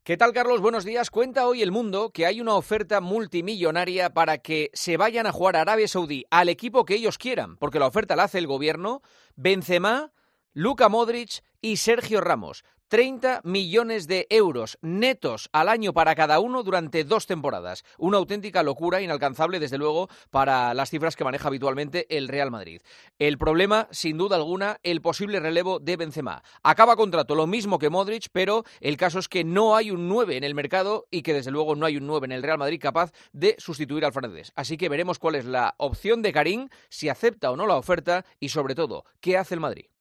¿Qué tal, Carlos? Buenos días. Cuenta hoy El Mundo que hay una oferta multimillonaria para que se vayan a jugar a Arabia Saudí al equipo que ellos quieran, porque la oferta la hace el gobierno, Benzema, Luka Modric y Sergio Ramos. 30 millones de euros netos al año para cada uno durante 2 temporadas. Una auténtica locura, inalcanzable, desde luego, para las cifras que maneja habitualmente el Real Madrid. El problema, sin duda alguna, el posible relevo de Benzema. Acaba contrato lo mismo que Modric, pero el caso es que no hay un 9 en el mercado y que desde luego no hay un 9 en el Real Madrid capaz de sustituir al francés. Así que veremos cuál es la opción de Karim, si acepta o no la oferta y sobre todo, ¿qué hace el Madrid?